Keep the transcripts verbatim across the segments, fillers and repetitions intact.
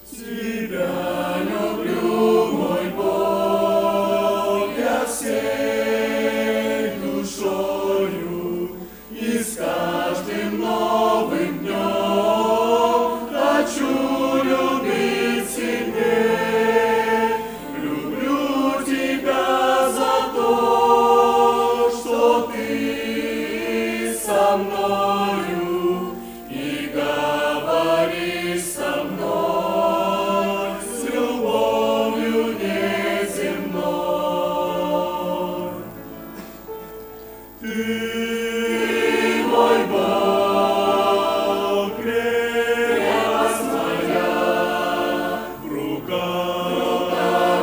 Тебя люблю, мой Бог, я всей душою, и с каждым новым днем хочу любить сильней. Люблю Тебя за то, что Ты со мною и говоришь со мной с любовью неземной. Ты мой Бог, крепость моя, в руках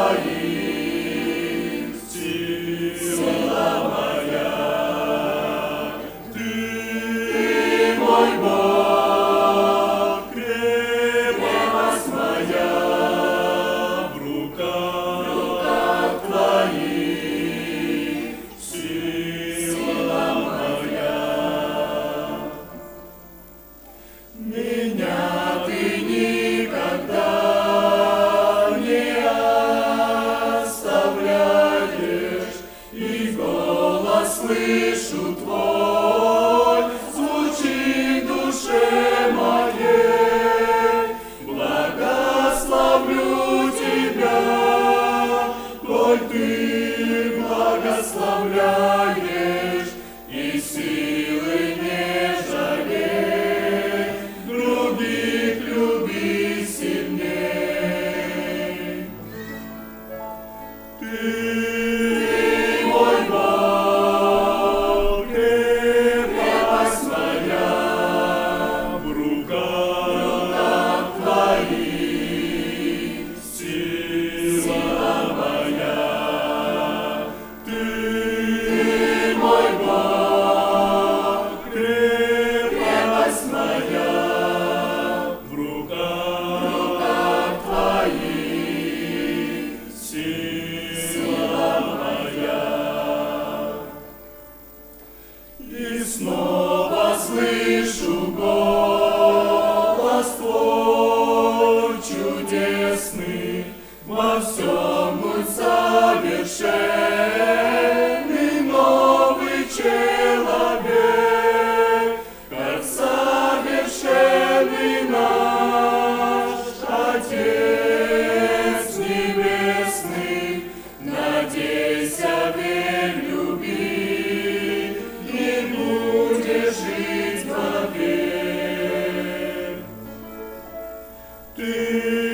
Твоих сила моя. Ты мой Бог, крепость моя, в руках Твоих сила моя. Меня Ты никогда не оставляешь, и голос слышу Твой звучит в душе моей. Благословлю Тебя, коль Ты благословляешь, и силы не жалей, других люби сильней. Ты мой Бог, крепость моя, в руках Твоих сила моя. Ты мой Бог, крепость моя, в руках Твоих сила моя. И снова слышу голос Твой чудесный, во всем будь совершенный новый человек, как совершенный наш Отец Небесный. Надейся, верь, люби, и будешь жить вовек. Ты